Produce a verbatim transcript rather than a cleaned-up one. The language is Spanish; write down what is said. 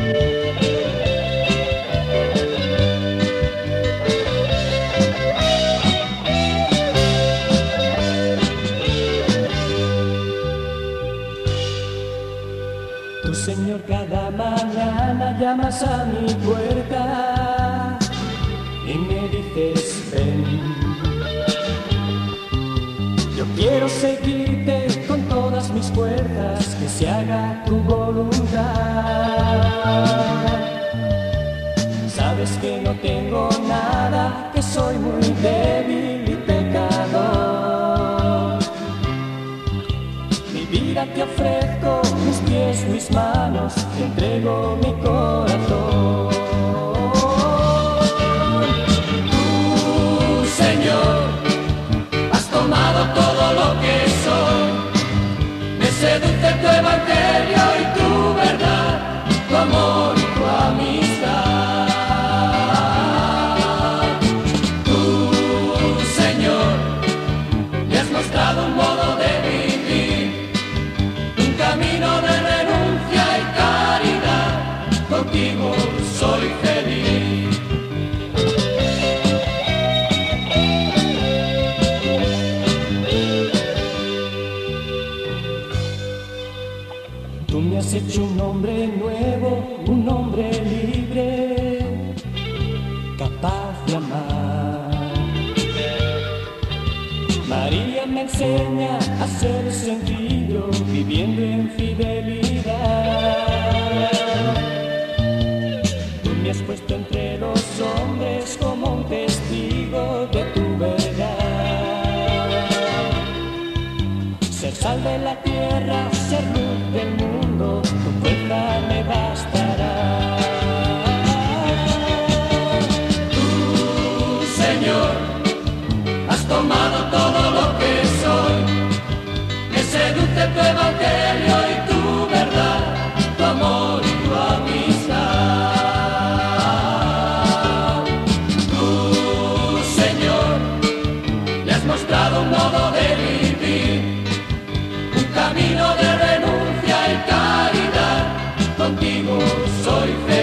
Tú, Señor, cada mañana llamas a mi puerta y me dices ven. Yo quiero seguirte con todas mis fuerzas, que se haga tu voluntad. Sabes que no tengo nada, que soy muy débil y pecador. Mi vida te ofrezco, mis pies, mis manos, te entrego mi corazón. Tú, Señor, has tomado todo lo que soy. Me seduce tu evangelio y tu verdad, tu amor y tu amistad. Tú, Señor, me has mostrado un modo de vivir, un camino de renuncia y caridad. Contigo soy feliz. Tú me has hecho un hombre nuevo, un hombre libre, capaz de amar. María me enseña a ser sencillo, viviendo en fidelidad. Tú me has puesto entre los hombres como un testigo de tu verdad. Ser sal de la tierra, ser luz del mundo, tu fuerza me bastará. Tú, Señor, has tomado todo lo que soy. Me seduce tu evangelio y tu verdad, tu amor y tu amistad. Tú, Señor, me has mostrado un modo de vivir, un camino de renuncia y caridad. Contigo soy feliz.